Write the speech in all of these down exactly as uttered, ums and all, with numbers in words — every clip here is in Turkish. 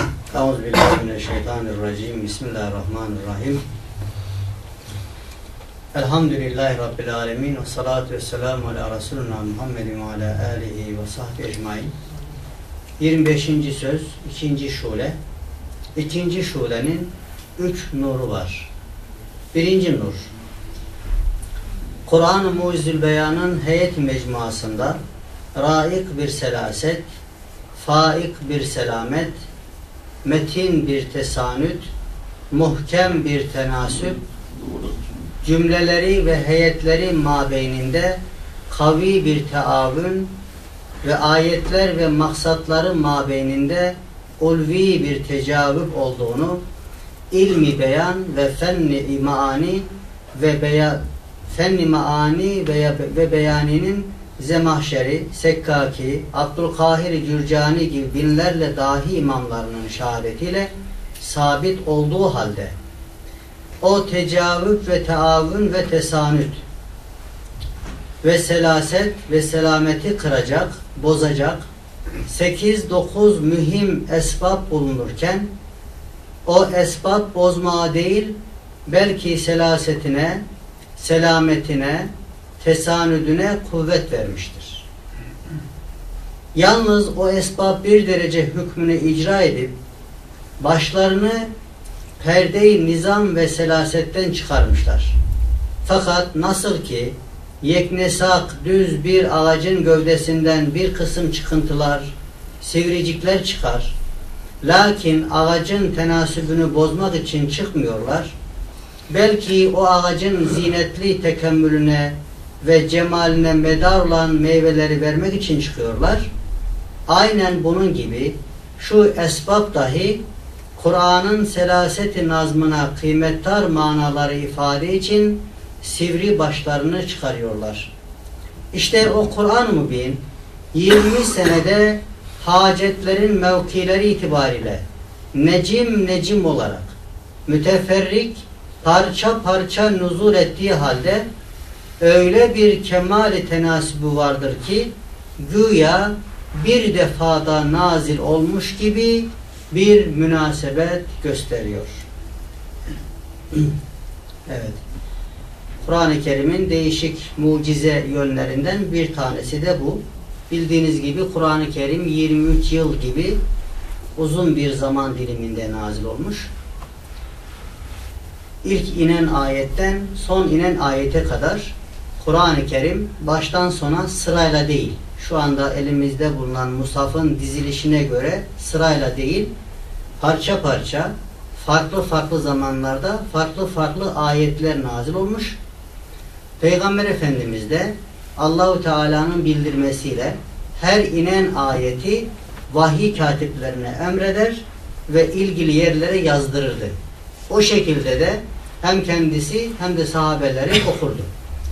Euzubillahimineşşeytanirracim. Bismillahirrahmanirrahim. Elhamdülillahi Rabbil alemin. Ve salatu ve selamu ala Resulina Muhammedin ve ala alihi ve sahbihi ecmain. yirmi beşinci söz, ikinci şule. İkinci şulenin üç nuru var. Birinci nur, Kur'an-ı Mucizül Beyan'ın heyet-i mecmuasında raik bir selaset, faik bir selamet, metin bir tesanüt, muhkem bir tenasüp, cümleleri ve heyetleri mabeyninde kavi bir teavün ve ayetler ve maksatları mabeyninde ulvi bir tecavüp olduğunu ilmi beyan ve fenni maani ve beya, fenni maani ve, ve beyaninin Zemahşeri, Sekkaki, Abdülkahir Cürcani gibi binlerle dahi imamlarının şehadetiyle sabit olduğu halde o tecavüp ve teavün ve tesanüt ve selaset ve selameti kıracak, bozacak sekiz dokuz mühim esbab bulunurken o esbab bozmaya değil belki selasetine, selametine, tesanüdüne kuvvet vermiştir. Yalnız o esbab bir derece hükmünü icra edip başlarını perde-i nizam ve selasetten çıkarmışlar. Fakat nasıl ki yeknesak düz bir ağacın gövdesinden bir kısım çıkıntılar, sivricikler çıkar, lakin ağacın tenasübünü bozmak için çıkmıyorlar, belki o ağacın zinetli tekemmülüne ve cemaline medar olan meyveleri vermek için çıkıyorlar. Aynen bunun gibi şu esbab dahi Kur'an'ın selaset-i nazmına kıymettar manaları ifade için sivri başlarını çıkarıyorlar. İşte o Kur'an-ı Mübin yirmi senede hacetlerin mevkileri itibariyle necim necim olarak müteferrik parça parça nuzul ettiği halde öyle bir kemal-i tenasübü vardır ki güya bir defada nazil olmuş gibi bir münasebet gösteriyor. Evet. Kur'an-ı Kerim'in değişik mucize yönlerinden bir tanesi de bu. Bildiğiniz gibi Kur'an-ı Kerim yirmi üç yıl gibi uzun bir zaman diliminde nazil olmuş. İlk inen ayetten son inen ayete kadar Kur'an-ı Kerim baştan sona sırayla değil, şu anda elimizde bulunan mushafın dizilişine göre sırayla değil, parça parça farklı farklı zamanlarda farklı farklı ayetler nazil olmuş. Peygamber Efendimiz de Allah-u Teala'nın bildirmesiyle her inen ayeti vahiy katiplerine emreder ve ilgili yerlere yazdırırdı. O şekilde de hem kendisi hem de sahabeleri okurdu.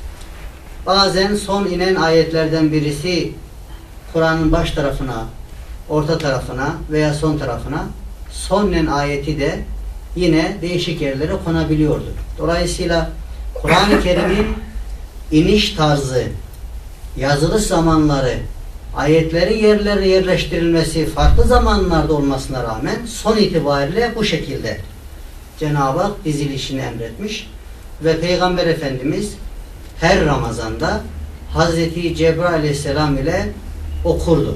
Bazen son inen ayetlerden birisi Kur'an'ın baş tarafına, orta tarafına veya son tarafına, son inen ayeti de yine değişik yerlere konabiliyordu. Dolayısıyla Kur'an-ı Kerim'in iniş tarzı, yazılış zamanları, ayetleri yerlere yerleştirilmesi farklı zamanlarda olmasına rağmen son itibariyle bu şekilde Cenab-ı Hak dizilişini emretmiş ve Peygamber Efendimiz her Ramazan'da Hazreti Cebrail Aleyhisselam ile okurdu.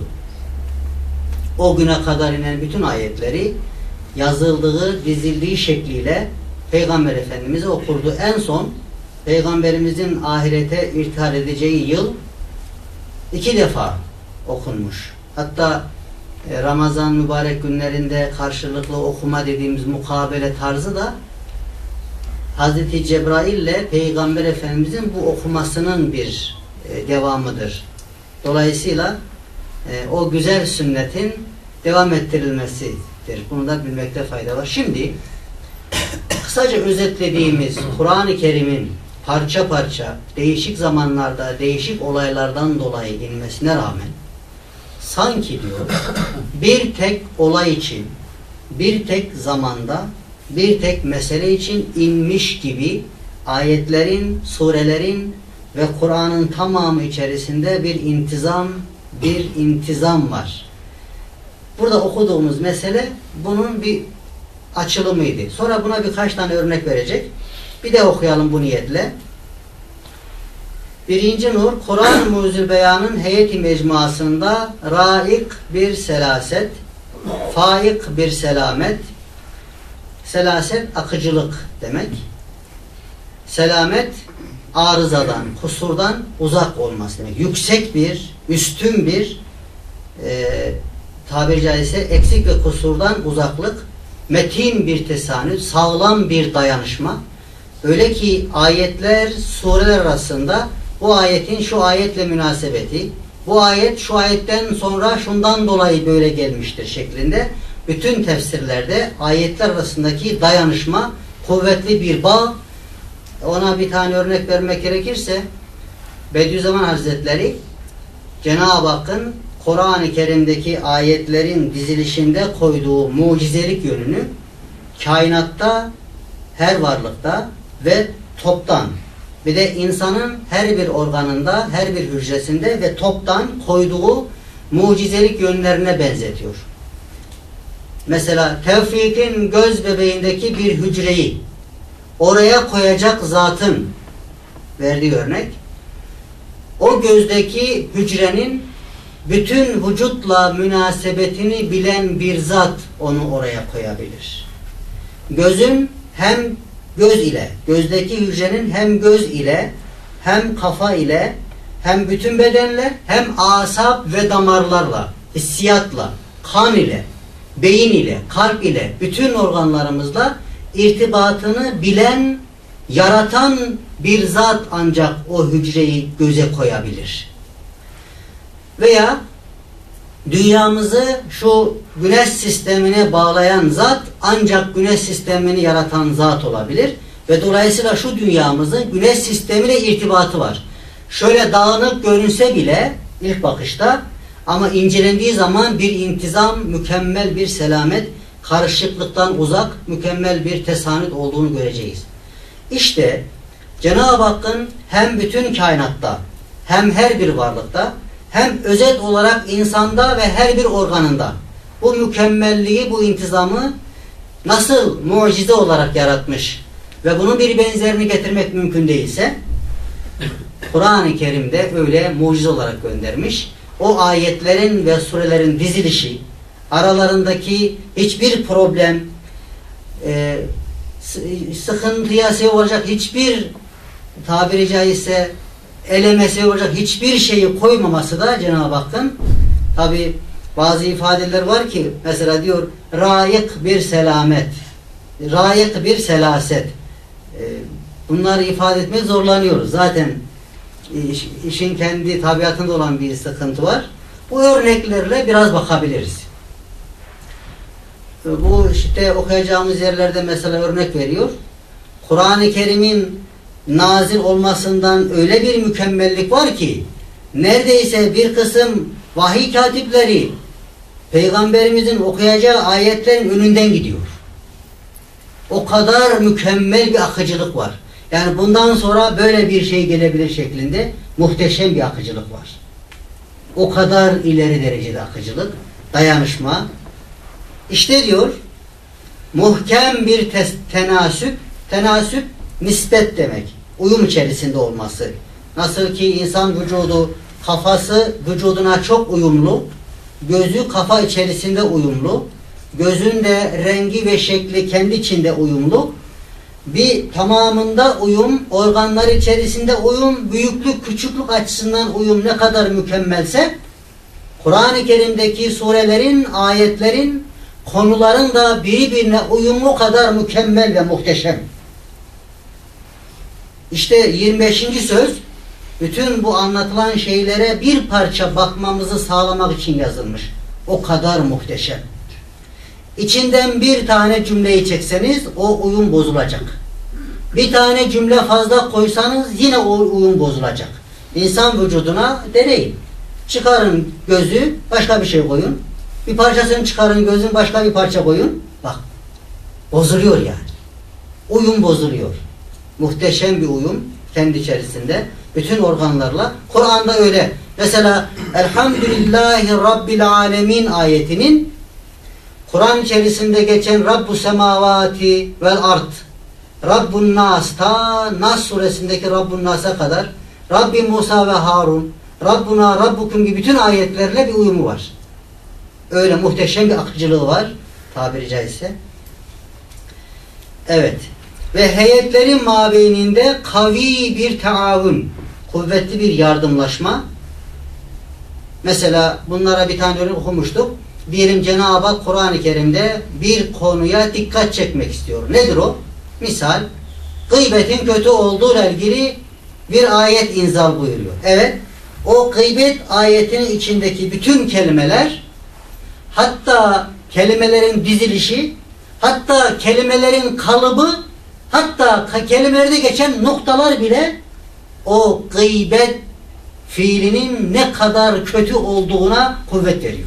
O güne kadar inen bütün ayetleri yazıldığı, dizildiği şekliyle Peygamber Efendimiz'e okurdu. En son Peygamberimizin ahirete irtihal edeceği yıl iki defa okunmuş. Hatta Ramazan mübarek günlerinde karşılıklı okuma dediğimiz mukabele tarzı da Hazreti Cebrail ile Peygamber Efendimizin bu okumasının bir e, devamıdır. Dolayısıyla e, o güzel sünnetin devam ettirilmesidir. Bunu da bilmekte fayda var. Şimdi kısaca özetlediğimiz Kur'an-ı Kerim'in parça parça değişik zamanlarda değişik olaylardan dolayı inmesine rağmen sanki diyor bir tek olay için bir tek zamanda bir tek mesele için inmiş gibi ayetlerin, surelerin ve Kur'an'ın tamamı içerisinde bir intizam, bir intizam var. Burada okuduğumuz mesele bunun bir açılımıydı. Sonra buna birkaç tane örnek verecek. Bir de okuyalım bu niyetle. Birinci nur, Kur'an-ı Mucizül Beyan'ın heyeti mecmuasında raik bir selaset, faik bir selamet, selaset akıcılık demek. Selamet arızadan, kusurdan uzak olması demek. Yüksek bir, üstün bir e, tabiri caizse eksik ve kusurdan uzaklık, metin bir tesanüt, sağlam bir dayanışma. Öyle ki ayetler, sureler arasında bu ayetin şu ayetle münasebeti, bu ayet şu ayetten sonra şundan dolayı böyle gelmiştir şeklinde bütün tefsirlerde ayetler arasındaki dayanışma, kuvvetli bir bağ. Ona bir tane örnek vermek gerekirse Bediüzzaman Hazretleri Cenab-ı Hakk'ın Kur'an-ı Kerim'deki ayetlerin dizilişinde koyduğu mucizelik yönünü kainatta, her varlıkta ve toptan, bir de insanın her bir organında, her bir hücresinde ve toptan koyduğu mucizelik yönlerine benzetiyor. Mesela Tevfik'in göz bebeğindeki bir hücreyi oraya koyacak zatın verdiği örnek, o gözdeki hücrenin bütün vücutla münasebetini bilen bir zat onu oraya koyabilir. Gözün hem göz ile, gözdeki hücrenin hem göz ile, hem kafa ile, hem bütün bedenle, hem asap ve damarlarla, hissiyatla, kan ile, beyin ile, kalp ile, bütün organlarımızla irtibatını bilen, yaratan bir zat ancak o hücreyi göze koyabilir. Veya dünyamızı şu güneş sistemine bağlayan zat ancak güneş sistemini yaratan zat olabilir. Ve dolayısıyla şu dünyamızın güneş sistemiyle irtibatı var. Şöyle dağınık görünse bile ilk bakışta, ama incelendiği zaman bir intizam, mükemmel bir selamet, karışıklıktan uzak, mükemmel bir tesanüt olduğunu göreceğiz. İşte Cenab-ı Hakk'ın hem bütün kainatta, hem her bir varlıkta, hem özet olarak insanda ve her bir organında bu mükemmelliği, bu intizamı nasıl mucize olarak yaratmış ve bunun bir benzerini getirmek mümkün değilse, Kur'an-ı Kerim'de öyle mucize olarak göndermiş. O ayetlerin ve surelerin dizilişi, aralarındaki hiçbir problem, e, sıkıntıya sebep olacak hiçbir, tabiri caizse eleme sebep olacak hiçbir şeyi koymaması da Cenab-ı Hakk'ın, tabi bazı ifadeler var ki mesela diyor raik bir selamet, raik bir selaset, e, bunları ifade etmek zorlanıyoruz. Zaten iş, işin kendi tabiatında olan bir sıkıntı var. Bu örneklerle biraz bakabiliriz. Bu işte okuyacağımız yerlerde mesela örnek veriyor. Kur'an-ı Kerim'in nazil olmasından öyle bir mükemmellik var ki neredeyse bir kısım vahiy katipleri Peygamberimizin okuyacağı ayetlerin önünden gidiyor. O kadar mükemmel bir akıcılık var. Yani bundan sonra böyle bir şey gelebilir şeklinde muhteşem bir akıcılık var. O kadar ileri derecede akıcılık, dayanışma. İşte diyor muhkem bir tenasüp, tenasüp nispet demek. Uyum içerisinde olması. Nasıl ki insan vücudu, kafası vücuduna çok uyumlu, gözü kafa içerisinde uyumlu, gözün de rengi ve şekli kendi içinde uyumlu, bir tamamında uyum, organlar içerisinde uyum, büyüklük, küçüklük açısından uyum ne kadar mükemmelse, Kur'an-ı Kerim'deki surelerin, ayetlerin, konuların da birbirine uyumlu kadar mükemmel ve muhteşem. İşte yirmi beşinci söz, bütün bu anlatılan şeylere bir parça bakmamızı sağlamak için yazılmış. O kadar muhteşem. İçinden bir tane cümleyi çekseniz o uyum bozulacak. Bir tane cümle fazla koysanız yine o uyum bozulacak. İnsan vücuduna deneyin. Çıkarın gözü, başka bir şey koyun. Bir parçasını çıkarın gözün, başka bir parça koyun. Bak, bozuluyor yani. Uyum bozuluyor. Muhteşem bir uyum kendi içerisinde. Bütün organlarla. Kur'an'da öyle. Mesela Elhamdülillahi Rabbil Alemin ayetinin Kur'an içerisinde geçen Rabbu semavati vel ard, Rabbun nas, ta Nas suresindeki Rabbun nas'a kadar, Rabbi Musa ve Harun, Rabbuna Rabbukum gibi bütün ayetlerle bir uyumu var. Öyle muhteşem bir akıcılığı var tabiri caizse. Evet. Ve heyetlerin mabeyninde kavi bir taavun, kuvvetli bir yardımlaşma. Mesela bunlara bir tane örnek okumuştuk. Diyelim Cenab-ı Hak Kur'an-ı Kerim'de bir konuya dikkat çekmek istiyor. Nedir o? Misal, gıybetin kötü olduğuyla ilgili bir ayet inzal buyuruyor. Evet, o gıybet ayetinin içindeki bütün kelimeler, hatta kelimelerin dizilişi, hatta kelimelerin kalıbı, hatta kelimelerde geçen noktalar bile o gıybet fiilinin ne kadar kötü olduğuna kuvvet veriyor.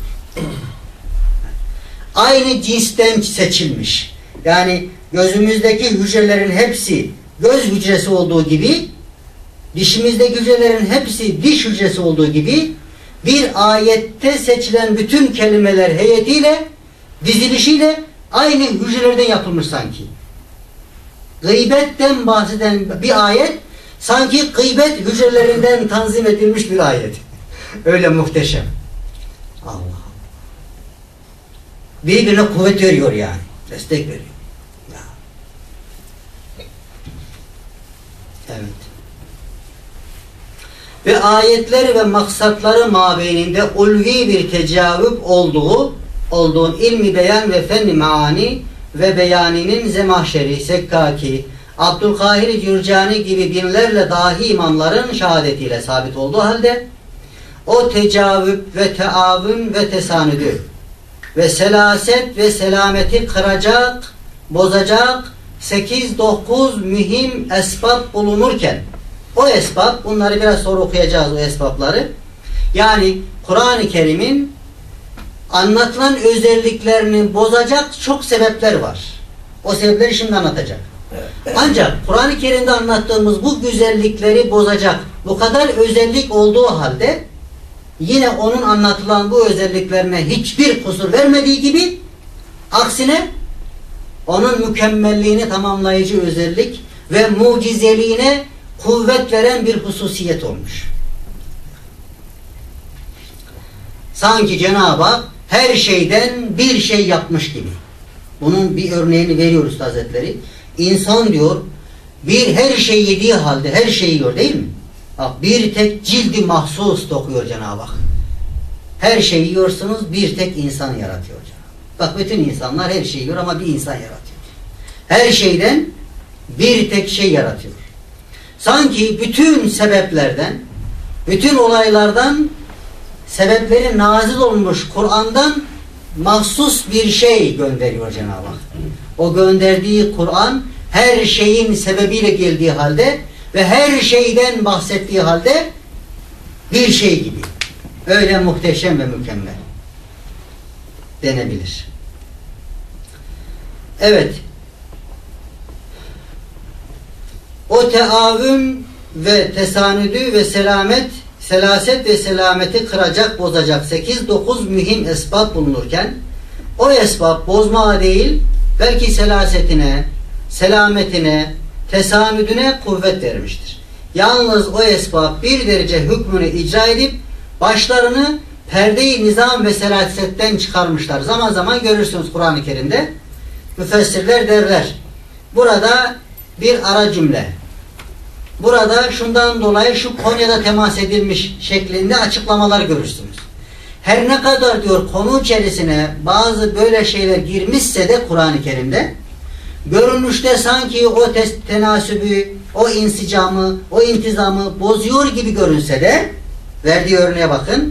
Aynı cinsten seçilmiş. Yani gözümüzdeki hücrelerin hepsi göz hücresi olduğu gibi, dişimizdeki hücrelerin hepsi diş hücresi olduğu gibi, bir ayette seçilen bütün kelimeler heyetiyle, dizilişiyle aynı hücrelerden yapılmış sanki. Gıybetten bahseden bir ayet, sanki gıybet hücrelerinden tanzim edilmiş bir ayet. Öyle muhteşem. Allah. Birbirine kuvvet veriyor yani. Destek veriyor. Ya. Evet. Ve ayetleri ve maksatları mabeyninde ulvi bir tecavüp olduğu, olduğun ilmi beyan ve fenni maani ve beyaninin Zemahşeri, Sekkaki, Abdülkahir Cürcani gibi binlerle dahi imamların şehadetiyle sabit olduğu halde o tecavüp ve teavün ve tesanüdü ve selaset ve selameti kıracak, bozacak sekiz dokuz mühim esbab bulunurken, o esbab, bunları biraz sonra okuyacağız o esbabları. Yani Kur'an-ı Kerim'in anlatılan özelliklerini bozacak çok sebepler var. O sebepleri şimdi anlatacak. Ancak Kur'an-ı Kerim'de anlattığımız bu güzellikleri bozacak bu kadar özellik olduğu halde yine onun anlatılan bu özelliklerine hiçbir kusur vermediği gibi, aksine onun mükemmelliğini tamamlayıcı özellik ve mucizeliğine kuvvet veren bir hususiyet olmuş. Sanki Cenab-ı Hak her şeyden bir şey yapmış gibi. Bunun bir örneğini veriyor Üstad Hazretleri. İnsan diyor, bir her şey yediği halde her şeyi yiyor değil mi? Bak, bir tek cildi mahsus dokuyor Cenab-ı Hak. Her şeyi yiyorsunuz, bir tek insan yaratıyor Cenab-ı Hak. Bak, bütün insanlar her şeyi yiyor ama bir insan yaratıyor. Her şeyden bir tek şey yaratıyor. Sanki bütün sebeplerden, bütün olaylardan, sebepleri nazil olmuş Kur'an'dan mahsus bir şey gönderiyor Cenab-ı Hak. O gönderdiği Kur'an her şeyin sebebiyle geldiği halde ve her şeyden bahsettiği halde bir şey gibi. Öyle muhteşem ve mükemmel denebilir. Evet. O teavün ve tesanüdü ve selamet, selaset ve selameti kıracak, bozacak sekiz dokuz mühim esbab bulunurken, o esbab bozmaya değil, belki selasetine, selametine, tesanüdüne kuvvet vermiştir. Yalnız o esbab bir derece hükmünü icra edip başlarını perde-i nizam ve selasetten çıkarmışlar. Zaman zaman görürsünüz Kur'an-ı Kerim'de müfessirler derler. Burada bir ara cümle, burada şundan dolayı şu konuya temas edilmiş şeklinde açıklamalar görürsünüz. Her ne kadar diyor konu içerisine bazı böyle şeyler girmişse de Kur'an-ı Kerim'de, görünüşte sanki o tenasübü, o insicamı, o intizamı bozuyor gibi görünse de, verdiği örneğe bakın,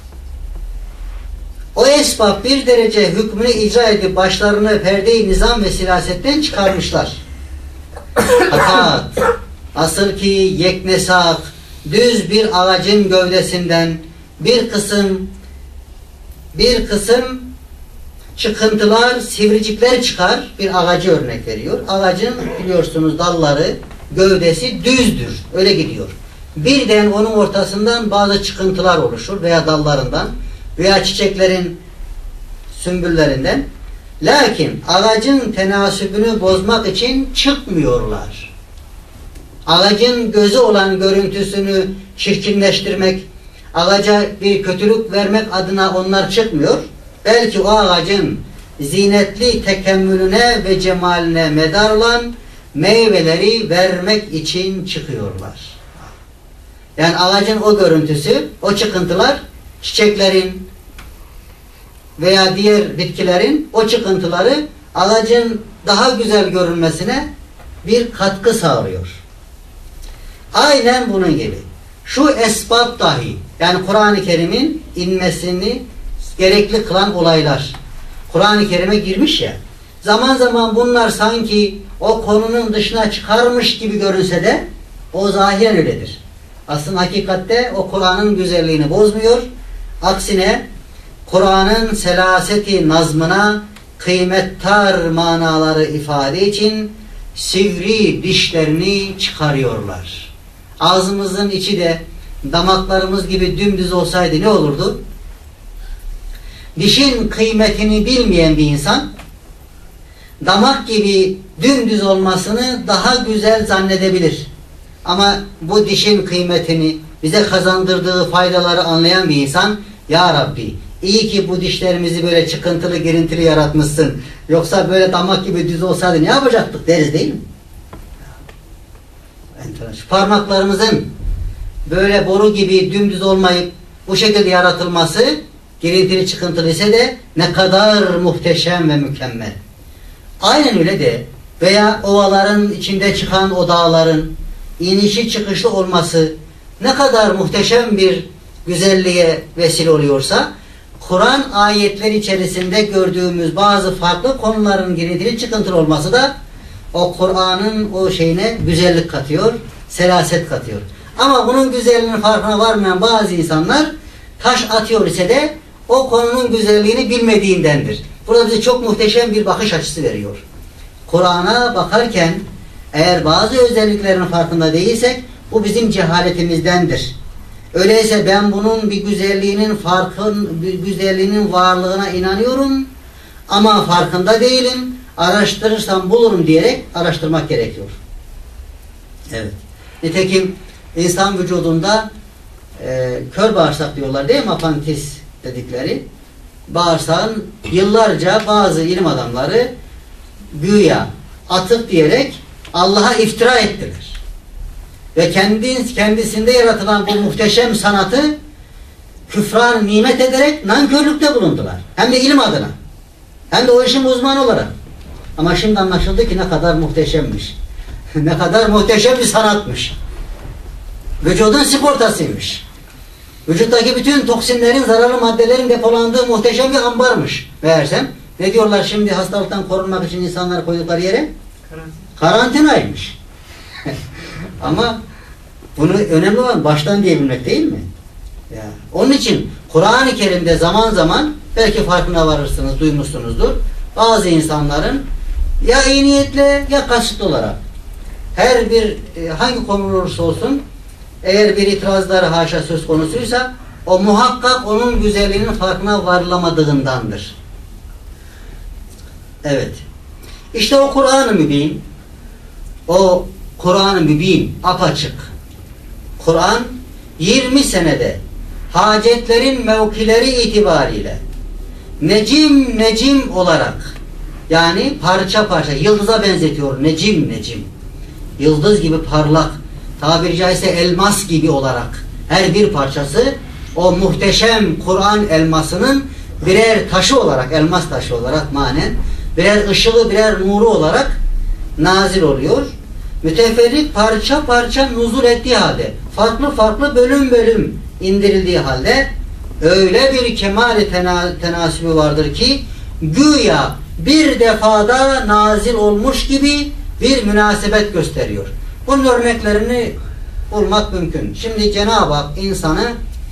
o esbab bir derece hükmünü icra edip başlarını perde-i nizam ve siyasetten çıkarmışlar. Fakat asıl ki yeknesak, düz bir ağacın gövdesinden bir kısım bir kısım çıkıntılar, sivricikler çıkar. Bir ağacı örnek veriyor. Ağacın biliyorsunuz dalları, gövdesi düzdür. Öyle gidiyor. Birden onun ortasından bazı çıkıntılar oluşur veya dallarından veya çiçeklerin sümbüllerinden. Lakin ağacın tenasübünü bozmak için çıkmıyorlar. Ağacın gözü olan görüntüsünü çirkinleştirmek, ağaca bir kötülük vermek adına onlar çıkmıyor. Belki o ağacın zinetli tekemmülüne ve cemaline medar olan meyveleri vermek için çıkıyorlar. Yani ağacın o görüntüsü, o çıkıntılar, çiçeklerin veya diğer bitkilerin o çıkıntıları ağacın daha güzel görünmesine bir katkı sağlıyor. Aynen bunun gibi. Şu esbab dahi, yani Kur'an-ı Kerim'in inmesini gerekli kılan olaylar, Kur'an-ı Kerim'e girmiş ya, zaman zaman bunlar sanki o konunun dışına çıkarmış gibi görünse de o zahiren öyledir. Aslında hakikatte o Kur'an'ın güzelliğini bozmuyor. Aksine Kur'an'ın selaseti nazmına kıymettar manaları ifade için sivri dişlerini çıkarıyorlar. Ağzımızın içi de damaklarımız gibi dümdüz olsaydı ne olurdu? Dişin kıymetini bilmeyen bir insan damak gibi dümdüz olmasını daha güzel zannedebilir. Ama bu dişin kıymetini, bize kazandırdığı faydaları anlayan bir insan, ya Rabbi iyi ki bu dişlerimizi böyle çıkıntılı girintili yaratmışsın. Yoksa böyle damak gibi düz olsaydı ne yapacaktık deriz değil mi? Şu parmaklarımızın böyle boru gibi dümdüz olmayıp bu şekilde yaratılması, girintili çıkıntılı ise de ne kadar muhteşem ve mükemmel. Aynen öyle de veya ovaların içinde çıkan o dağların inişi çıkışlı olması ne kadar muhteşem bir güzelliğe vesile oluyorsa, Kur'an ayetler içerisinde gördüğümüz bazı farklı konuların girintili çıkıntılı olması da o Kur'an'ın o şeyine güzellik katıyor, selaset katıyor. Ama bunun güzelliğinin farkına varmayan bazı insanlar taş atıyor ise de o konunun güzelliğini bilmediğindendir. Burada bize çok muhteşem bir bakış açısı veriyor. Kur'an'a bakarken eğer bazı özelliklerin farkında değilsek bu bizim cehaletimizdendir. Öyleyse ben bunun bir güzelliğinin farkın, bir güzelliğinin varlığına inanıyorum ama farkında değilim. Araştırırsam bulurum diyerek araştırmak gerekiyor. Evet. Nitekim insan vücudunda e, kör bağırsak diyorlar değil mi? Apantis dedikleri. Bağırsağın yıllarca bazı ilim adamları güya atık diyerek Allah'a iftira ettiler. Ve kendi, kendisinde yaratılan bu muhteşem sanatı küfran nimet ederek nankörlükte bulundular. Hem de ilim adına. Hem de o işin uzmanı olarak. Ama şimdi anlaşıldı ki ne kadar muhteşemmiş. Ne kadar muhteşem bir sanatmış. Vücudun sigortasıymış. Vücuttaki bütün toksinlerin, zararlı maddelerin depolandığı muhteşem bir ambarmış. Meğersem ne diyorlar şimdi hastalıktan korunmak için insanlar koydukları yere? Karantinaymış. Ama bunu önemli olan baştan diyebilmek değil mi? Ya, onun için Kur'an-ı Kerim'de zaman zaman belki farkına varırsınız, duymuşsunuzdur. Bazı insanların ya iyi niyetle ya kasıtlı olarak her bir hangi konu olursa olsun eğer bir itirazları haşa söz konusuysa o muhakkak onun güzelliğinin farkına varılamadığındandır. Evet. İşte o Kur'an-ı Mübin, o Kur'an-ı Mübin apaçık. Kur'an yirmi senede hacetlerin mevkileri itibariyle necim necim olarak, yani parça parça yıldıza benzetiyor. Necim necim. Yıldız gibi parlak, tabiri caizse elmas gibi olarak her bir parçası o muhteşem Kur'an elmasının birer taşı olarak, elmas taşı olarak manen birer ışığı, birer nuru olarak nazil oluyor. Müteferrik parça parça nuzul ettiği halde, farklı farklı bölüm bölüm indirildiği halde öyle bir kemal-i tena tenasübü vardır ki güya bir defada nazil olmuş gibi bir münasebet gösteriyor. Bunun örneklerini bulmak mümkün. Şimdi Cenab-ı Hak insanı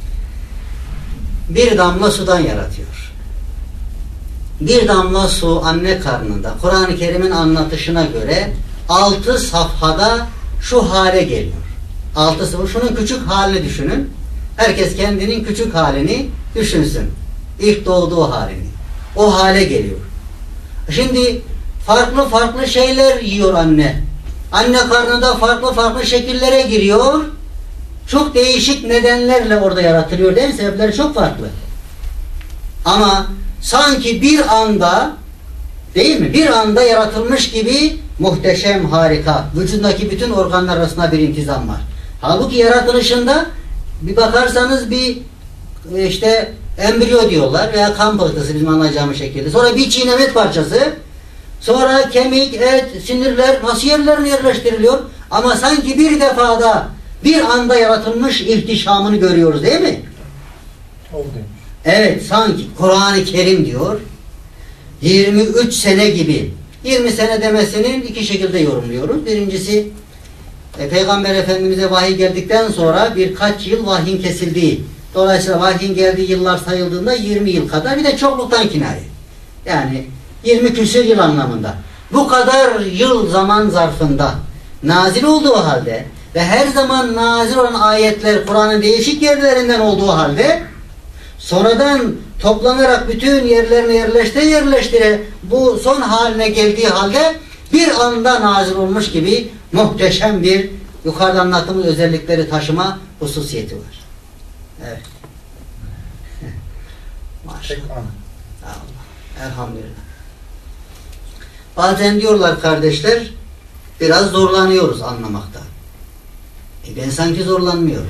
bir damla sudan yaratıyor. Bir damla su anne karnında Kur'an-ı Kerim'in anlatışına göre altı safhada şu hale geliyor. Altı safha, şunun küçük halini düşünün. Herkes kendinin küçük halini düşünsün. İlk doğduğu halini. O hale geliyor. Şimdi farklı farklı şeyler yiyor anne. Anne karnında farklı farklı şekillere giriyor. Çok değişik nedenlerle orada yaratılıyor değil mi? Sebepleri çok farklı. Ama sanki bir anda, değil mi? Bir anda yaratılmış gibi muhteşem, harika. Vücudundaki bütün organlar arasında bir intizam var. Halbuki yaratılışında bir bakarsanız bir işte embriyo diyorlar veya kan pıhtısı bizim anlayacağımız şekilde. Sonra bir çiğnem et parçası. Sonra kemik, et, sinirler nasıl yerlerine yerleştiriliyor? Ama sanki bir defada, bir anda yaratılmış ihtişamını görüyoruz değil mi? Oldu. Evet, sanki Kur'an-ı Kerim diyor yirmi üç sene gibi. yirmi sene demesinin iki şekilde yorumluyoruz. Birincisi e, Peygamber Efendimiz'e vahiy geldikten sonra birkaç yıl vahyin kesildiği. Dolayısıyla vahyin geldiği yıllar sayıldığında yirmi yıl kadar, bir de çokluktan kinaye. Yani yirmi küsur yıl anlamında. Bu kadar yıl zaman zarfında nazil olduğu halde ve her zaman nazil olan ayetler Kur'an'ın değişik yerlerinden olduğu halde sonradan toplanarak bütün yerlerine yerleştire yerleştire bu son haline geldiği halde bir anda nazil olmuş gibi muhteşem bir yukarıda anlattığımız özellikleri taşıma hususiyeti var. Evet. Maşallah. Allah. Elhamdülillah. Bazen diyorlar kardeşler, biraz zorlanıyoruz anlamakta. E ben sanki zorlanmıyorum.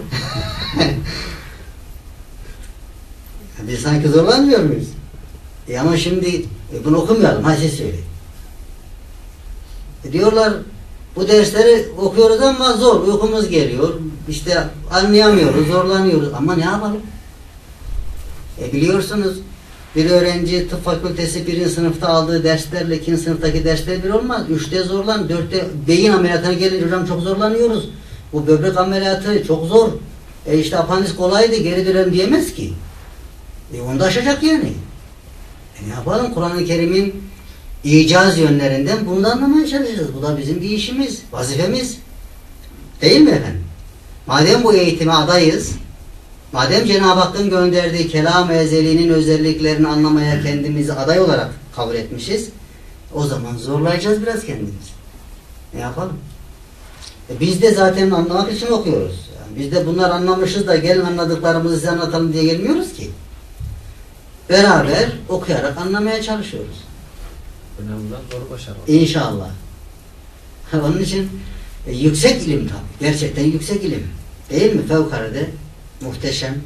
Biz sanki zorlanmıyor muyuz? E ama şimdi e bunu okumayalım. Ha siz söyleyin. E diyorlar bu dersleri okuyoruz ama zor. Uykumuz geliyor. İşte anlayamıyoruz, zorlanıyoruz. Ama ne yapalım? E biliyorsunuz bir öğrenci tıp fakültesi birinci sınıfta aldığı derslerle ikinci sınıftaki dersler bir olmaz. Üçte zorlan, dörtte beyin ameliyatına gelince hocam çok zorlanıyoruz. Bu böbrek ameliyatı çok zor. E işte apandis kolaydı, geri dönelim diyemez ki. E onu da aşacak yani. E ne yapalım? Kur'an-ı Kerim'in icaz yönlerinden bunu da anlamaya çalışacağız. Bu da bizim bir işimiz, vazifemiz. Değil mi efendim? Madem bu eğitime adayız, madem Cenab-ı Hakk'ın gönderdiği kelam-ı ezeliğinin özelliklerini anlamaya kendimizi aday olarak kabul etmişiz, o zaman zorlayacağız biraz kendimizi. Ne yapalım? E biz de zaten anlamak için okuyoruz. Yani biz de bunlar anlamışız da gelin anladıklarımızı size anlatalım diye gelmiyoruz ki. Beraber okuyarak anlamaya çalışıyoruz. Önemli olan doğru başarı. İnşallah. Onun için e, yüksek ilim tabii. Gerçekten yüksek ilim. Değil mi? Fevkalade muhteşem.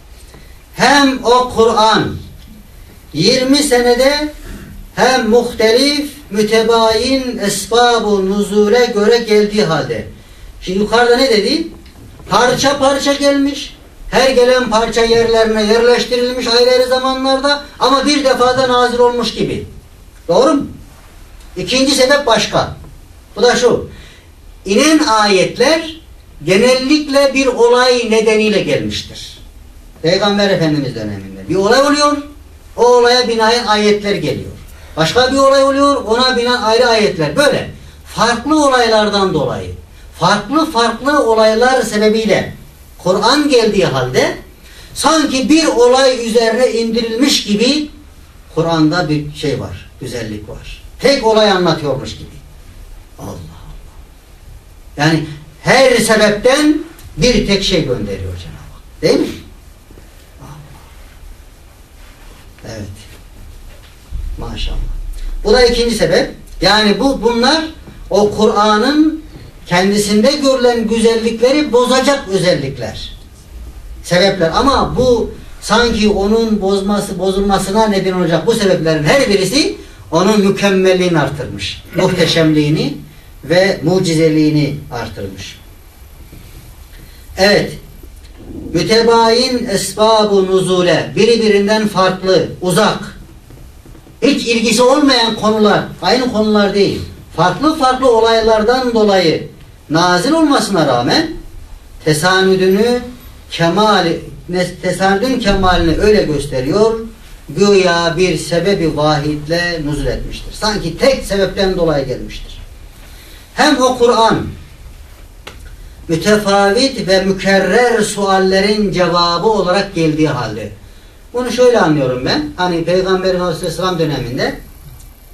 Hem o Kur'an yirmi senede hem muhtelif mütebayin esbab-ı nuzule göre geldiği halde. Şimdi yukarıda ne dedi? Parça parça gelmiş. Her gelen parça yerlerine yerleştirilmiş ayrı ayrı zamanlarda ama bir defada nazil olmuş gibi. Doğru mu? İkinci sebep başka. Bu da şu. İnen ayetler genellikle bir olay nedeniyle gelmiştir. Peygamber Efendimiz döneminde. Bir olay oluyor, o olaya binaen ayetler geliyor. Başka bir olay oluyor, ona binaen ayrı ayetler. Böyle farklı olaylardan dolayı, farklı farklı olaylar sebebiyle Kur'an geldiği halde sanki bir olay üzerine indirilmiş gibi Kur'an'da bir şey var, güzellik var. Tek olay anlatıyormuş gibi. Allah Allah. Yani her sebepten bir tek şey gönderiyor Cenab-ı Hak. Değil mi? Evet. Maşallah. Bu da ikinci sebep. Yani bu bunlar o Kur'an'ın kendisinde görülen güzellikleri bozacak özellikler. Sebepler. Ama bu sanki onun bozması, bozulmasına neden olacak bu sebeplerin her birisi onun mükemmelliğini artırmış. Muhteşemliğini ve mucizeliğini artırmış. Evet. Mütebayin esbab-ı nuzule, birbirinden farklı, uzak, hiç ilgisi olmayan konular, aynı konular değil, farklı farklı olaylardan dolayı nazil olmasına rağmen tesanüdünü kemali, tesanüdün kemalini öyle gösteriyor, güya bir sebebi vahidle nuzul etmiştir. Sanki tek sebepten dolayı gelmiştir. Hem o Kur'an mütefavit ve mükerrer suallerin cevabı olarak geldiği halde. Bunu şöyle anlıyorum ben. Hani Peygamber Aleyhisselam döneminde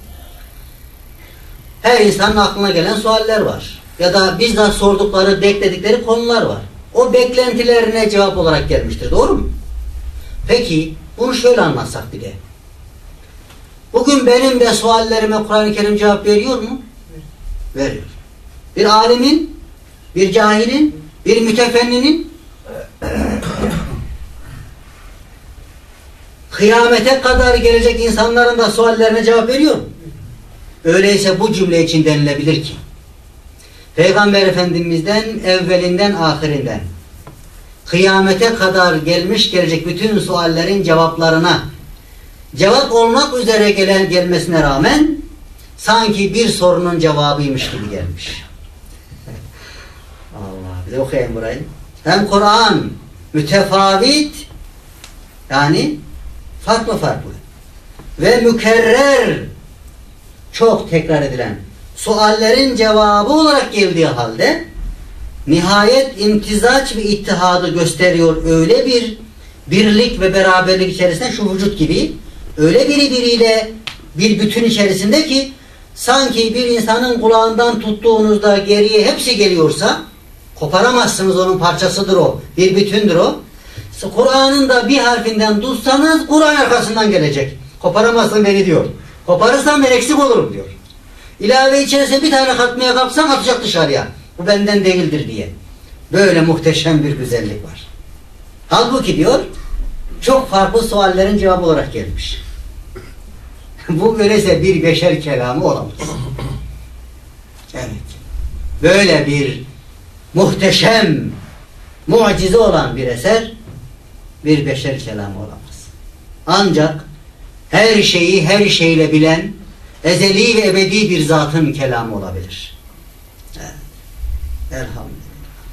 Her insanın aklına gelen sualler var. Ya da bizzat sordukları, bekledikleri konular var. O beklentilerine cevap olarak gelmiştir. Doğru mu? Peki bunu şöyle anlatsak bir de. Bugün benim de suallerime Kur'an-ı Kerim cevap veriyor mu? Veriyor. Bir alimin, bir cahilin, bir mütefenninin kıyamete kadar gelecek insanların da suallerine cevap veriyor mu? Öyleyse bu cümle için denilebilir ki Peygamber Efendimiz'den evvelinden ahirinden kıyamete kadar gelmiş gelecek bütün suallerin cevaplarına cevap olmak üzere gelen gelmesine rağmen sanki bir sorunun cevabıymış gibi gelmiş. Allah, bir de okuyayım burayı. Hem Kur'an mütefavit, yani farklı farklı ve mükerrer, çok tekrar edilen suallerin cevabı olarak geldiği halde nihayet imtizaç ve ittihadı gösteriyor. Öyle bir birlik ve beraberlik içerisinde, şu vücut gibi öyle biri biriyle bir bütün içerisinde ki sanki bir insanın kulağından tuttuğunuzda geriye hepsi geliyorsa koparamazsınız, onun parçasıdır o. Bir bütündür o. Kur'an'ın da bir harfinden tutsanız Kur'an arkasından gelecek. Koparamazsın beni diyor. Koparırsam ben eksik olurum diyor. İlave içerisine bir tane katmaya kalksan atacak dışarıya. Bu benden değildir diye. Böyle muhteşem bir güzellik var. Halbuki diyor çok farklı suallerin cevabı olarak gelmiş. Bu öyleyse bir beşer kelamı olamaz. Evet. Böyle bir muhteşem, mucize olan bir eser bir beşer kelamı olamaz. Ancak her şeyi her şeyle bilen ezeli ve ebedi bir zatın kelamı olabilir. Evet. Elhamdülillah.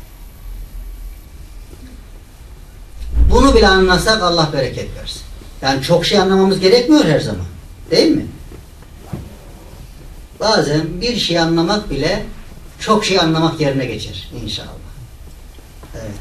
Bunu bile anlasak Allah bereket versin. Yani çok şey anlamamız gerekmiyor her zaman. Değil mi? Bazen bir şey anlamak bile çok şey anlamak yerine geçer inşallah. Evet.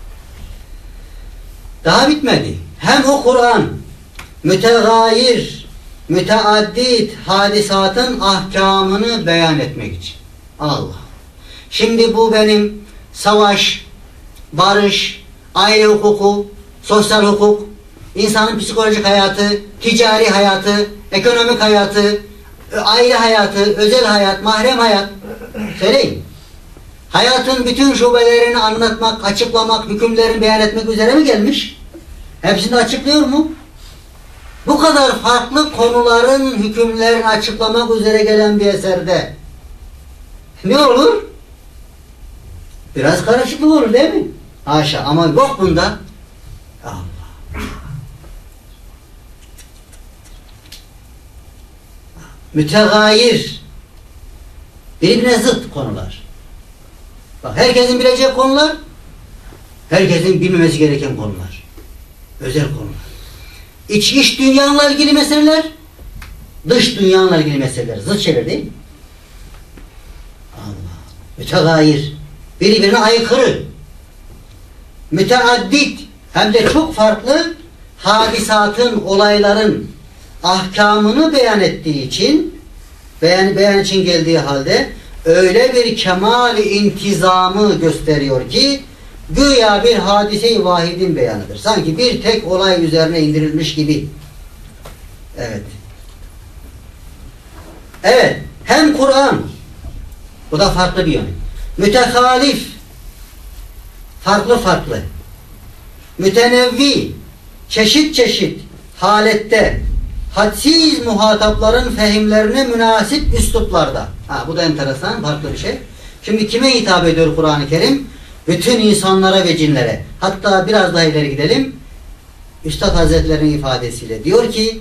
Daha bitmedi. Hem o Kur'an mütegayir, müteaddit hadisatın ahkamını beyan etmek için. Allah. Şimdi bu benim savaş, barış, aile hukuku, sosyal hukuk, insanın psikolojik hayatı, ticari hayatı, ekonomik hayatı, aile hayatı, özel hayat, mahrem hayat. Söyleyin. Hayatın bütün şubelerini anlatmak, açıklamak, hükümlerini beyan etmek üzere mi gelmiş? Hepsini açıklıyor mu? Bu kadar farklı konuların hükümlerini açıklamak üzere gelen bir eserde ne olur? Biraz karışıklık olur değil mi? Haşa, ama yok bunda. Allah. Mütegayir, birbirine zıt konular. Bak, herkesin bileceği konular, herkesin bilmemesi gereken konular. Özel konular. İç iç dünyanla ilgili meseleler, dış dünyanla ilgili meseleler. Zıt şeyler değil mi? Allah. Mütegayir, birbirine aykırı. Müteaddit, hem de çok farklı hadisatın, olayların ahkamını beyan ettiği için, beyan, beyan için geldiği halde öyle bir kemal-i intizamı gösteriyor ki güya bir hadise-i vahidin beyanıdır. Sanki bir tek olay üzerine indirilmiş gibi. Evet. Evet. Hem Kur'an, bu da farklı bir yönü. Mütehalif, farklı farklı. Mütenevvi, çeşit çeşit halette hadsiz muhatapların fehimlerine münasip üsluplarda. Ha, bu da enteresan, farklı bir şey. Şimdi kime hitap ediyor Kur'an-ı Kerim? Bütün insanlara ve cinlere. Hatta biraz daha ileri gidelim. Üstad Hazretleri'nin ifadesiyle diyor ki,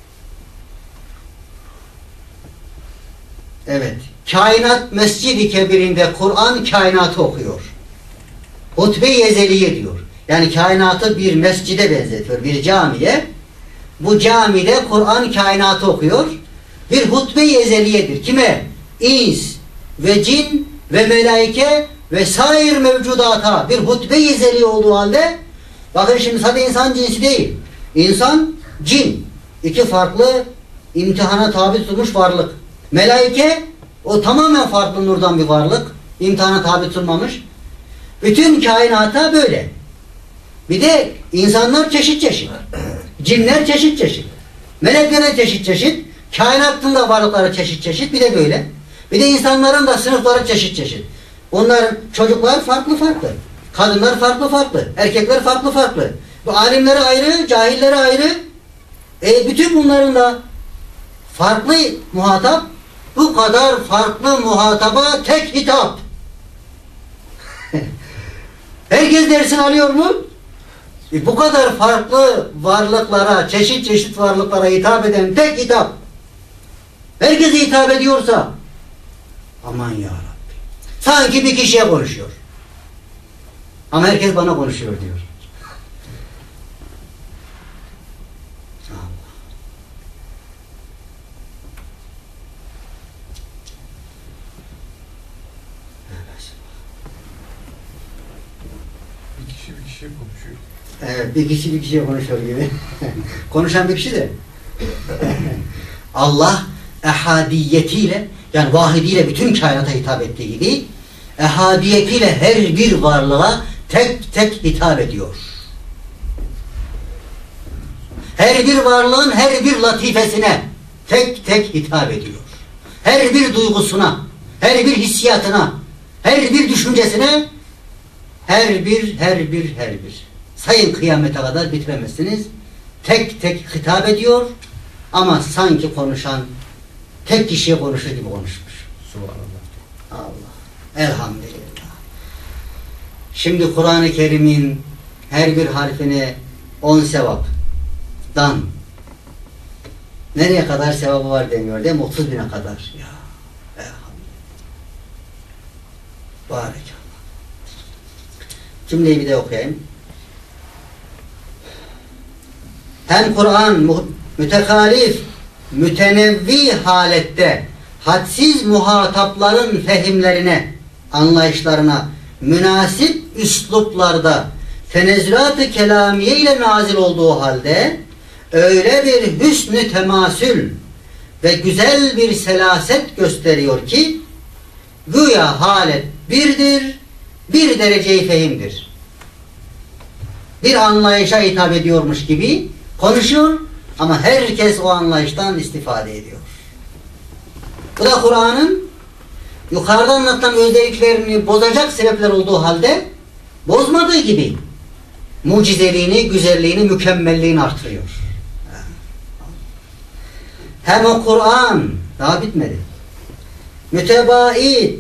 evet, kainat mescid-i kebirinde Kur'an kainatı okuyor. Hutbe-i ezeliye diyor. Yani kainatı bir mescide benzetiyor, bir camiye. Bu camide Kur'an kainatı okuyor. Bir hutbe-i ezeliyedir. Kime? İns ve cin ve melaike ve sair mevcudata bir hutbe-i ezeli olduğu halde, bakın şimdi sadece insan cinsi değil. İnsan, cin. İki farklı imtihana tabi tutulmuş varlık. Melaike, O tamamen farklı nurdan bir varlık. İmtihana tabi tutulmamış. Bütün kainata böyle. Bir de insanlar çeşit çeşit. Cinler çeşit çeşit. Melekler çeşit çeşit. Kainatın da varlıkları çeşit çeşit. Bir de böyle. Bir de insanların da sınıfları çeşit çeşit. Onların çocuklar farklı farklı. Kadınlar farklı farklı. Erkekler farklı farklı. Bu alimleri ayrı, cahilleri ayrı. E bütün bunların da farklı muhatap. Bu kadar farklı muhataba tek hitap. Herkes dersini alıyor mu? E bu kadar farklı varlıklara, çeşit çeşit varlıklara hitap eden tek hitap. Herkese hitap ediyorsa aman ya Rabbi. Sanki bir kişiye konuşuyor. Ama herkes bana konuşuyor diyor. Bir kişi bir kişiye konuşuyor. Evet, bir kişi bir kişiye konuşuyor gibi. Konuşan bir kişi de. Allah ehadiyetiyle, yani vahidiyle bütün kainata hitap ettiği gibi ehadiyetiyle her bir varlığa tek tek hitap ediyor. Her bir varlığın her bir latifesine tek tek hitap ediyor. Her bir duygusuna, her bir hissiyatına, her bir düşüncesine, her bir, her bir, her bir. Sayın kıyamete kadar bitiremezsiniz. Tek tek hitap ediyor ama sanki konuşan tek kişiye konuşur gibi konuşmuş. Subhanallah. Allah. Elhamdülillah. Şimdi Kur'an-ı Kerim'in her bir harfine on sevaptan nereye kadar sevabı var deniyor değil mi? otuz bine kadar. Ya. Elhamdülillah. Barekallah. Cümleyi bir de okuyayım. Hem Kur'an mütehalif, mütenevvi halette hadsiz muhatapların fehimlerine, anlayışlarına münasip üsluplarda tenezzülat-ı kelamiye ile nazil olduğu halde öyle bir hüsnü temasül ve güzel bir selaset gösteriyor ki güya halet birdir, bir derece-i fehimdir. Bir anlayışa hitap ediyormuş gibi konuşuyor ama herkes o anlayıştan istifade ediyor. Bu da Kur'an'ın yukarıda anlatılan özelliklerini bozacak sebepler olduğu halde bozmadığı gibi mucizeliğini, güzelliğini, mükemmelliğini artırıyor. Hem o Kur'an daha bitmedi. Mütebait,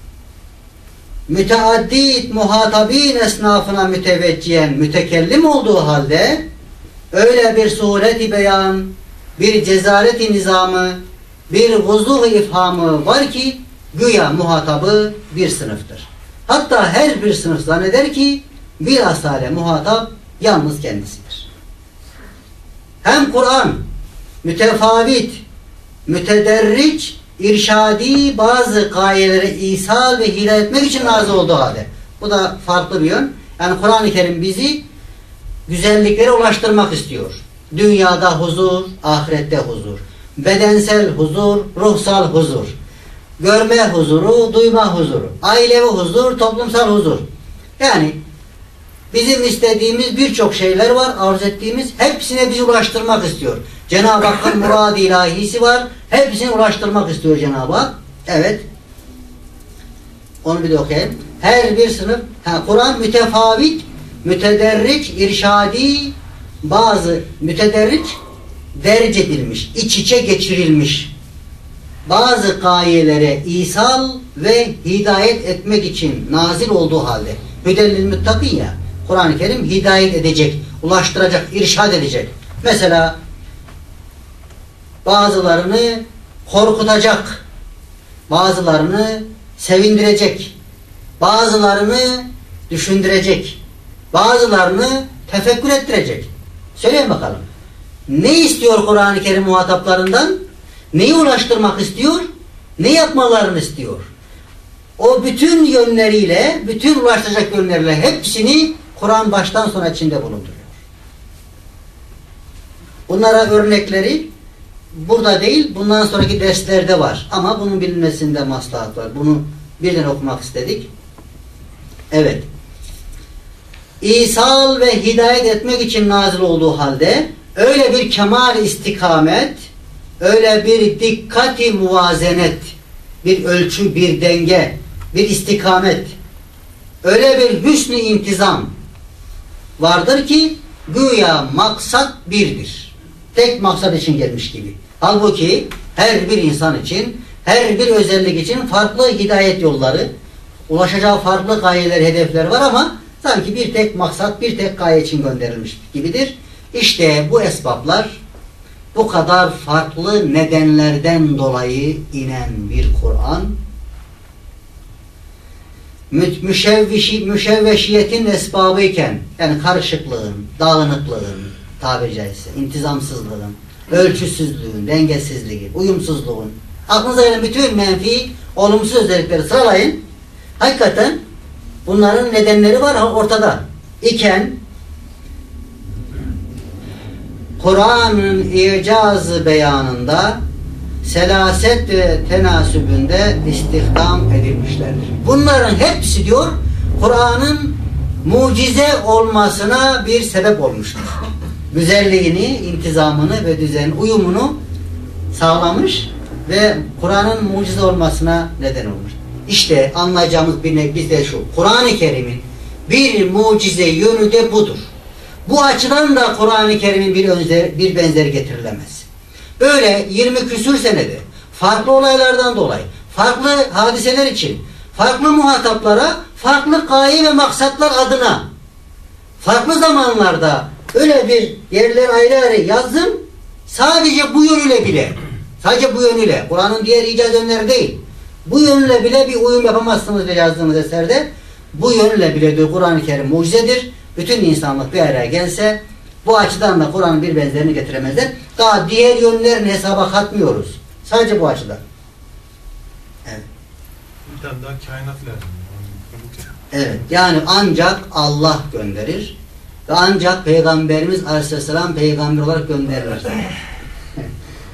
müteaddit muhatabin esnafına müteveccihen mütekellim olduğu halde öyle bir sureti beyan, bir cezareti nizamı, bir vuzuh-u ifhamı var ki güya muhatabı bir sınıftır. Hatta her bir sınıf zanneder ki bilhassa muhatap yalnız kendisidir. Hem Kur'an mütefavit, mütederriç, irşadi bazı gayelere ishal ve hidayet etmek için nazil olduğu halde. Bu da farklı bir yön. Yani Kur'an-ı Kerim bizi güzelliklere ulaştırmak istiyor. Dünyada huzur, ahirette huzur. Bedensel huzur, ruhsal huzur. Görme huzuru, duyma huzuru. Ailevi huzur, toplumsal huzur. Yani bizim istediğimiz birçok şeyler var, arzu ettiğimiz. Hepsine bizi ulaştırmak istiyor. Cenab-ı Hakk'ın murad-ı ilahisi var. Hepsini ulaştırmak istiyor Cenab-ı Hak. Evet. Onu bir de okuyayım. Her bir sınıf, Kur'an mütefavit, mütederriç, irşadi, bazı mütederriç derc edilmiş, iç içe geçirilmiş bazı gayelere isal ve hidayet etmek için nazil olduğu halde hüdellil müttakîn ya, Kur'an-ı Kerim hidayet edecek, ulaştıracak, irşad edecek. Mesela bazılarını korkutacak, bazılarını sevindirecek, bazılarını düşündürecek, bazılarını tefekkür ettirecek. Söyleyin bakalım. Ne istiyor Kur'an-ı Kerim muhataplarından? Neyi ulaştırmak istiyor? Ne yapmalarını istiyor? O bütün yönleriyle, bütün ulaştıracak yönleriyle hepsini Kur'an baştan sona içinde bulunduruyor. Bunlara örnekleri, burada değil, bundan sonraki derslerde var. Ama bunun bilinmesinde maslahat var. Bunu birden okumak istedik. Evet. İsal ve hidayet etmek için nazil olduğu halde öyle bir kemal istikamet, öyle bir dikkati muvazenet, bir ölçü, bir denge, bir istikamet, öyle bir hüsnü intizam vardır ki güya maksat birdir. Tek maksat için gelmiş gibi. Halbuki her bir insan için, her bir özellik için farklı hidayet yolları, ulaşacağı farklı gayeler, hedefler var ama sanki bir tek maksat, bir tek gaye için gönderilmiş gibidir. İşte bu esbaplar, bu kadar farklı nedenlerden dolayı inen bir Kur'an, müşevvişi, müşevveşiyetin esbabıyken, yani karışıklığın, dağınıklığın, tabiri caizse, intizamsızlığın, ölçüsüzlüğün, dengesizliğin, uyumsuzluğun, aklınıza gelen bütün menfi, olumsuz özellikleri sıralayın. Hakikaten bunların nedenleri var ortada. İken Kur'an'ın icazı beyanında selaset ve tenasübünde istihdam edilmişlerdir. Bunların hepsi diyor Kur'an'ın mucize olmasına bir sebep olmuştur. Güzelliğini, intizamını ve düzen, uyumunu sağlamış ve Kur'an'ın mucize olmasına neden olmuş. İşte anlayacağımız bir nevi de şu. Kur'an-ı Kerim'in bir mucize yönü de budur. Bu açıdan da Kur'an-ı Kerim'in bir, önzer, bir benzeri getirilemez. Böyle yirmi küsür senede farklı olaylardan dolayı, farklı hadiseler için, farklı muhataplara, farklı gaye ve maksatlar adına farklı zamanlarda öyle bir yerler ayrı ayrı yazdım. Sadece bu yönüyle bile, sadece bu yönüyle, Kur'an'ın diğer icaz yönleri değil, bu yönüyle bile bir uyum yapamazsınız diye yazdığımız eserde, bu yönüyle bile diyor Kur'an-ı Kerim mucizedir. Bütün insanlık bir araya gelse bu açıdan da Kur'an'ın bir benzerini getiremezler. Daha diğer yönlerini hesaba katmıyoruz. Sadece bu açıdan. Evet. Bir tane daha kainat lazım. Evet. Yani ancak Allah gönderir ve ancak Peygamberimiz Aleyhisselam peygamber olarak gönderilir. Evet.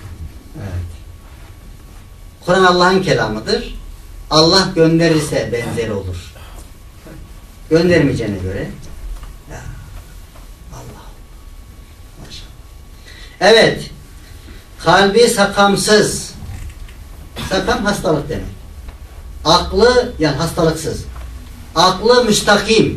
Kur'an Allah'ın kelamıdır. Allah gönderirse benzeri olur. Göndermeyeceğine göre ya Allah. Maşallah. Evet. Kalbi sakamsız. Sakam hastalık demek. Aklı yani hastalıksız. Aklı müstakim.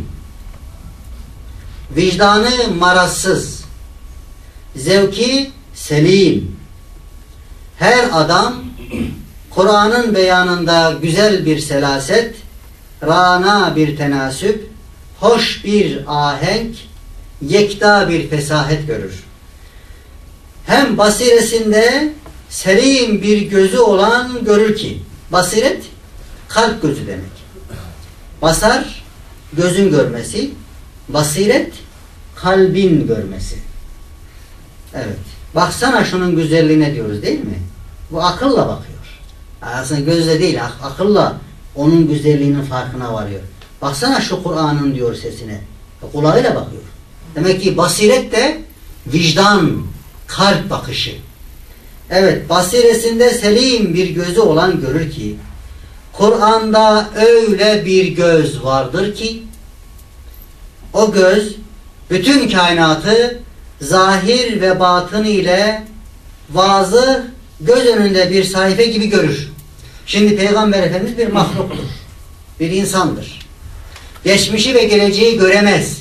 Vicdanı marazsız. Zevki selim. Her adam Kur'an'ın beyanında güzel bir selaset, rana bir tenasüp, hoş bir ahenk, yekta bir fesahet görür. Hem basiresinde selim bir gözü olan görür ki, basiret kalp gözü demek. Basar gözün görmesi, basiret kalbin görmesi. Evet. Baksana şunun güzelliğine diyoruz değil mi? Bu akılla bakıyor. Aslında gözle değil, ak akılla onun güzelliğinin farkına varıyor. Baksana şu Kur'an'ın diyor sesine. Kulağıyla bakıyor. Demek ki basiret de vicdan, kalp bakışı. Evet, basiresinde selim bir gözü olan görür ki Kur'an'da öyle bir göz vardır ki o göz bütün kainatı zahir ve batın ile vazı göz önünde bir sayfa gibi görür. Şimdi Peygamber Efendimiz bir mahluktur. Bir insandır. Geçmişi ve geleceği göremez.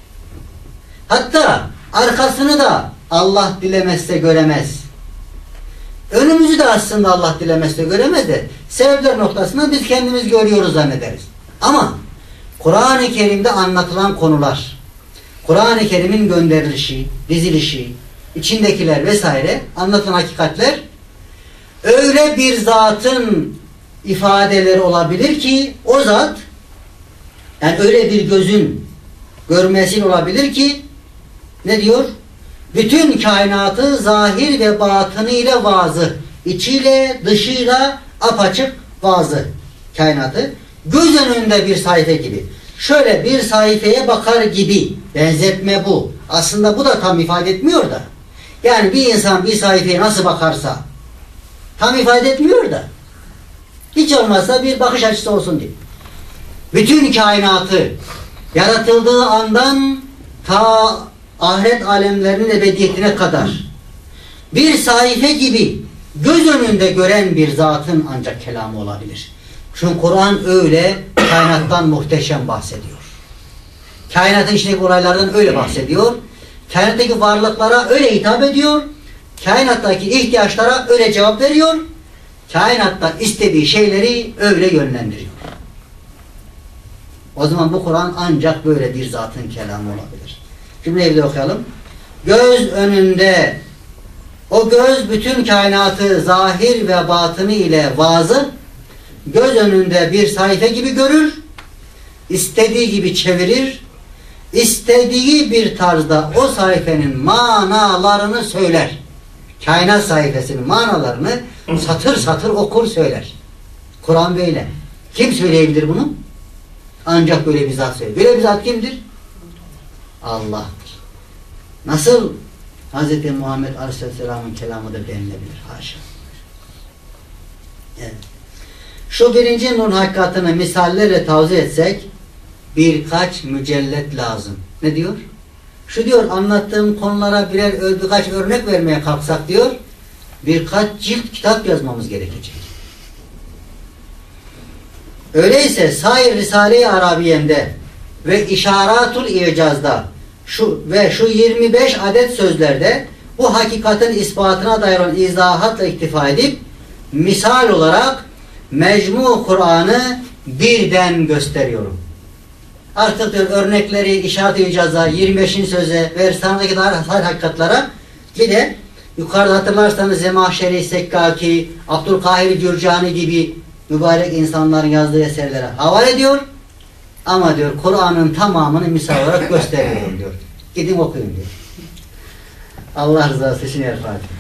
Hatta arkasını da Allah dilemezse göremez. Önümüzü de aslında Allah dilemezse göremez de sebepler noktasında biz kendimiz görüyoruz zannederiz. Ama Kur'an-ı Kerim'de anlatılan konular, Kur'an-ı Kerim'in gönderilişi, dizilişi, içindekiler vesaire anlatılan hakikatler öyle bir zatın ifadeleri olabilir ki o zat yani öyle bir gözün görmesiyle olabilir ki ne diyor? Bütün kainatı zahir ve batınıyla vazı, içiyle dışıyla apaçık vazı kainatı göz önünde bir sayfa gibi. Şöyle bir sayfaya bakar gibi benzetme bu. Aslında bu da tam ifade etmiyor da. Yani bir insan bir sayfaya nasıl bakarsa tam ifade etmiyor da hiç olmazsa bir bakış açısı olsun diye. Bütün kainatı yaratıldığı andan ta ahiret alemlerinin ebediyetine kadar bir sayfa gibi göz önünde gören bir zatın ancak kelamı olabilir. Çünkü Kur'an öyle kainattan muhteşem bahsediyor. Kainatın içindeki olaylardan öyle bahsediyor. Kainattaki varlıklara öyle hitap ediyor. Kainattaki ihtiyaçlara öyle cevap veriyor. Kainatta istediği şeyleri öyle yönlendiriyor. O zaman bu Kur'an ancak böyle bir zatın kelamı olabilir. Cümleyi bir de okuyalım. Göz önünde, o göz bütün kainatı zahir ve batını ile vazı göz önünde bir sayfa gibi görür, istediği gibi çevirir, istediği bir tarzda o sayfanın manalarını söyler. Kainat sayfasının manalarını satır satır okur söyler. Kur'an böyle. Kim söyleyebilir bunu? Ancak böyle bir zat söyler. Böyle bir zat kimdir? Allah'tır. Nasıl Hz. Muhammed Aleyhisselam'ın kelamı da denilebilir? Haşa. Evet. Şu birinci nurun hakikatini misallerle tavsiye etsek birkaç mücellet lazım. Ne diyor? Şu diyor, anlattığım konulara birer birkaç örnek vermeye kalksak diyor, birkaç cilt kitap yazmamız gerekecek. Öyleyse sair Risale-i Arabiye'mde ve İşaratul İcaz'da şu ve şu yirmi beş adet sözlerde bu hakikatin ispatına dair olan izahatla iktifa edip misal olarak Mecmu Kur'an'ı birden gösteriyorum. Artık diyor örnekleri İşaret-i İcaz'a, yirmi beşinci söze ve Risale'deki daha hakikatlara, bir de yukarıda hatırlarsanız Zemahşeri Sekkaki, Abdülkahir Cürcani gibi mübarek insanların yazdığı eserlere havale ediyor. Ama diyor Kur'an'ın tamamını misal olarak gösteriyorum diyor. Gidin okuyun diyor. Allah rızası için el Fatiha.